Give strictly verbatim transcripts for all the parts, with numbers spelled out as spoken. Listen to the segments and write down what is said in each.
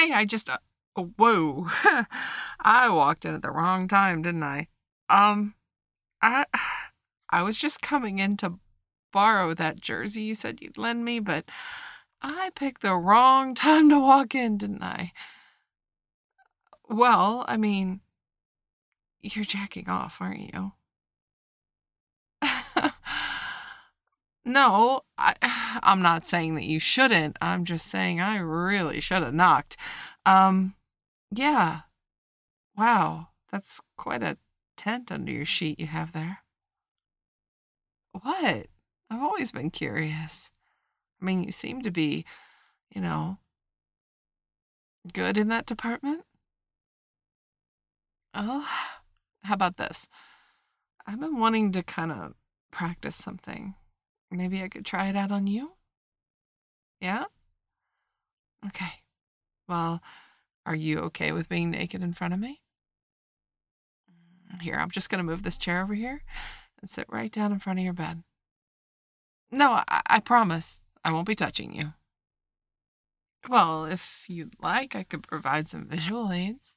Hey, I just, uh, oh, whoa. I walked in at the wrong time, didn't I? Um, I, I was just coming in to borrow that jersey you said you'd lend me, but I picked the wrong time to walk in, didn't I? Well, I mean, you're jacking off, aren't you? No, I, I'm not saying that you shouldn't. I'm just saying I really should have knocked. Um, yeah. Wow, that's quite a tent under your sheet you have there. What? I've always been curious. I mean, you seem to be, you know, good in that department. Oh, how about this? I've been wanting to kind of practice something. Maybe I could try it out on you? Yeah? Okay. Well, are you okay with being naked in front of me? Here, I'm just going to move this chair over here and sit right down in front of your bed. No, I, I promise I won't be touching you. Well, if you'd like, I could provide some visual aids.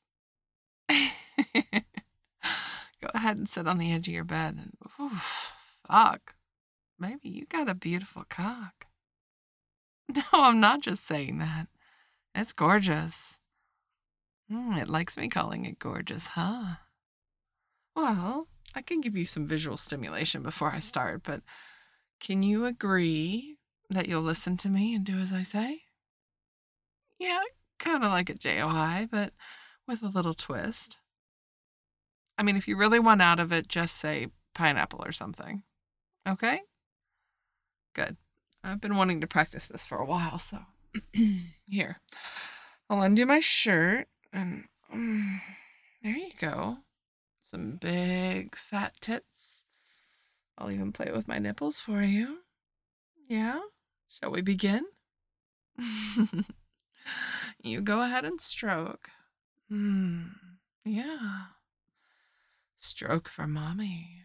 Go ahead and sit on the edge of your bed and, oof, fuck, maybe you got a beautiful cock. No, I'm not just saying that. It's gorgeous. Mm, it likes me calling it gorgeous, huh? Well, I can give you some visual stimulation before I start, but can you agree that you'll listen to me and do as I say? Yeah, kind of like a J O I, but with a little twist. I mean, if you really want out of it, just say pineapple or something. Okay? Good. I've been wanting to practice this for a while, so here. I'll undo my shirt and um, there you go. Some big fat tits. I'll even play with my nipples for you. Yeah? Shall we begin? You go ahead and stroke. Hmm. Yeah. Stroke for mommy.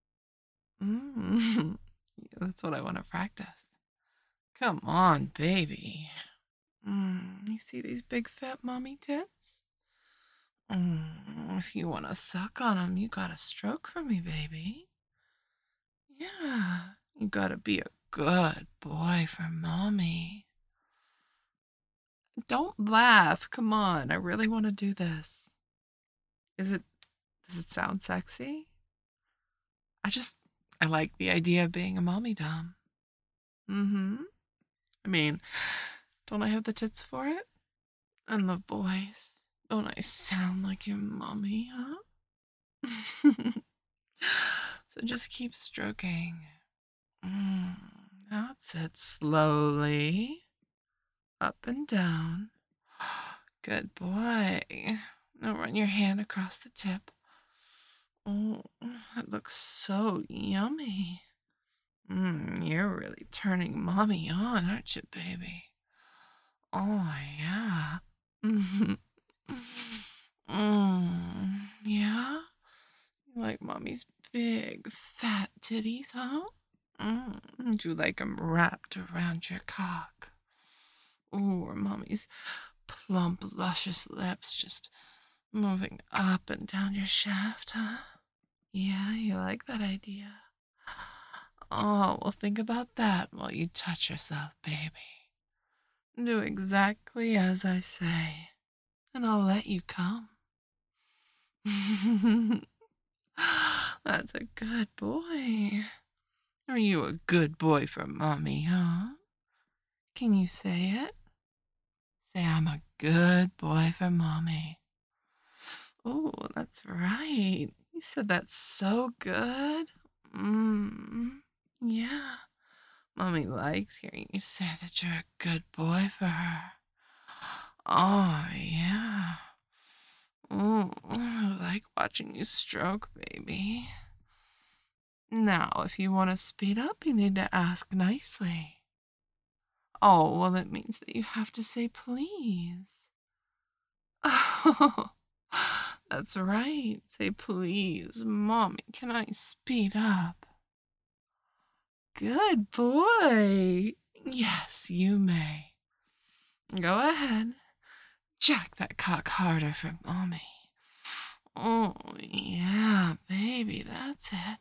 Mm. That's what I want to practice. Come on, baby. Mm. You see these big fat mommy tits? Mm. If you want to suck on them, you gotta stroke for me, baby. Yeah. You gotta be a good boy for mommy. Don't laugh. Come on. I really want to do this. Is it, does it sound sexy? I just, I like the idea of being a mommy dom. Mm-hmm. I mean, don't I have the tits for it? And the voice. Don't I sound like your mommy, huh? So just keep stroking. Mm, that's it. Slowly. Up and down. Good boy. Now run your hand across the tip. Oh, that looks so yummy. Mm, you're really turning mommy on, aren't you, baby? Oh, yeah. Mm, mm, yeah? You like mommy's big, fat titties, huh? Mm, would you like 'em wrapped around your cock? Ooh, or mommy's plump, luscious lips just moving up and down your shaft, huh? Yeah, you like that idea. Oh, well, think about that while you touch yourself, baby. Do exactly as I say, and I'll let you come. That's a good boy. Are you a good boy for mommy, huh? Can you say it? Say, I'm a good boy for mommy. Oh, that's right. You said that so good. Mmm. Yeah. Mommy likes hearing you say that you're a good boy for her. Oh, yeah. Mm, I like watching you stroke, baby. Now, if you want to speed up, you need to ask nicely. Oh, well, it means that you have to say please. Oh, that's right. Say please. Mommy, can I speed up? Good boy. Yes, you may. Go ahead. Jack that cock harder for mommy. Oh, yeah, baby, that's it.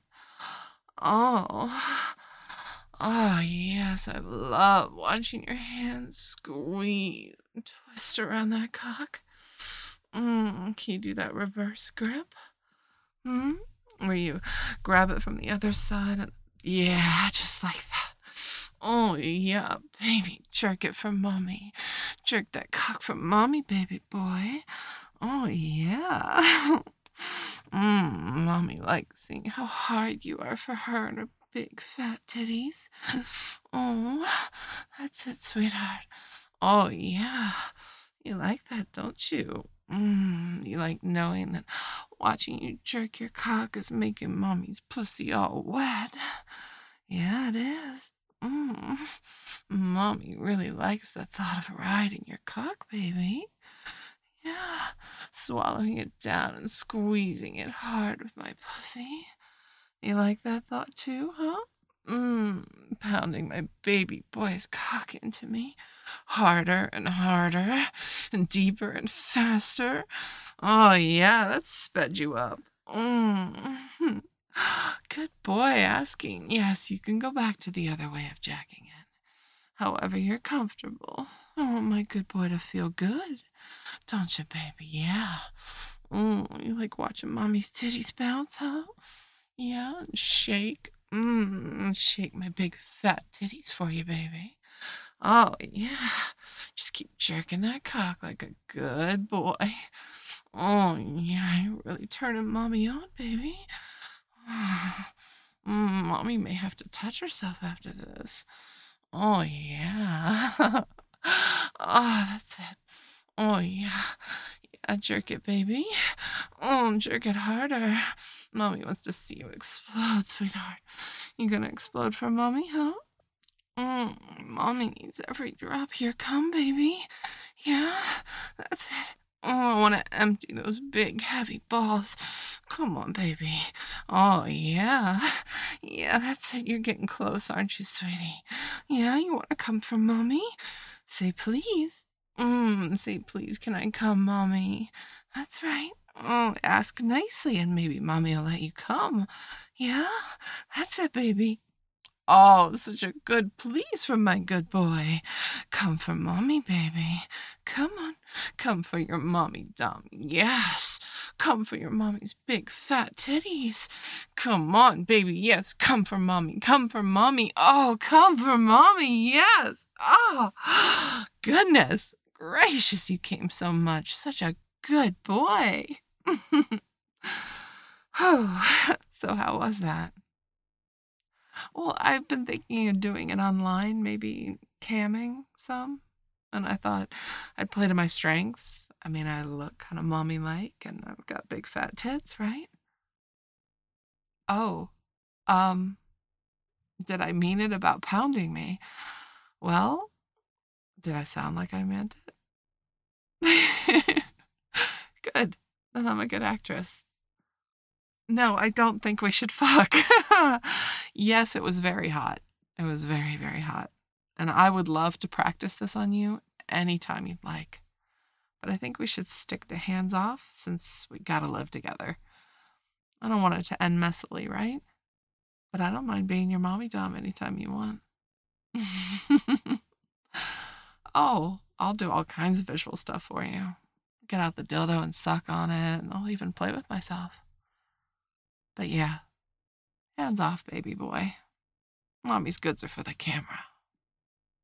Oh, oh, yes, I love watching your hands squeeze and twist around that cock. Mm, can you do that reverse grip? Hmm? Where you grab it from the other side and yeah, just like that. Oh, yeah, baby, jerk it for mommy. Jerk that cock for mommy, baby boy. Oh, yeah. Mmm, mommy likes seeing how hard you are for her and her big fat titties. Oh, that's it, sweetheart. Oh, yeah. You like that, don't you? Mmm, you like knowing that watching you jerk your cock is making mommy's pussy all wet. Yeah, it is. Mmm. Mommy really likes the thought of riding your cock, baby. Yeah, swallowing it down and squeezing it hard with my pussy. You like that thought too, huh? Mmm, pounding my baby boy's cock into me. Harder and harder, and deeper and faster. Oh, yeah, that sped you up. Mmm. Good boy asking. Yes, you can go back to the other way of jacking it. However you're comfortable. I want my good boy to feel good. Don't you, baby? Yeah. Mm, you like watching mommy's titties bounce, huh? Yeah, and shake. Mmm, shake my big fat titties for you, baby. Oh, yeah. Just keep jerking that cock like a good boy. Oh, yeah, you're really turning mommy on, baby. Mm, mommy may have to touch herself after this. Oh, yeah. Oh, that's it. Oh, yeah. Yeah, jerk it, baby. Oh, jerk it harder. Mommy wants to see you explode, sweetheart. You gonna explode for mommy, huh? Mm, mommy needs every drop. Here, come, baby. Yeah, that's it. Oh, I want to empty those big, heavy balls. Come on, baby. Oh, yeah. Yeah, that's it. You're getting close, aren't you, sweetie? Yeah, you want to come for mommy? Say please. Mmm, say please, can I come, mommy? That's right. Oh, ask nicely and maybe mommy will let you come. Yeah, that's it, baby. Oh, such a good please from my good boy. Come for mommy, baby. Come on. Come for your mommy dumb. Yes. Come for your mommy's big fat titties. Come on, baby. Yes. Come for mommy. Come for mommy. Oh, come for mommy. Yes. Oh, goodness gracious. You came so much. Such a good boy. Oh, so how was that? Well, I've been thinking of doing it online, maybe camming some. And I thought I'd play to my strengths. I mean, I look kind of mommy like and I've got big fat tits, right? Oh, um, did I mean it about pounding me? Well, did I sound like I meant it? Good. Then I'm a good actress. No, I don't think we should fuck. Yes, it was very hot. It was very, very hot. And I would love to practice this on you anytime you'd like. But I think we should stick to hands off since we gotta live together. I don't want it to end messily, right? But I don't mind being your mommy dom anytime you want. Oh, I'll do all kinds of visual stuff for you. Get out the dildo and suck on it, and I'll even play with myself. But yeah, hands off, baby boy. Mommy's goods are for the camera.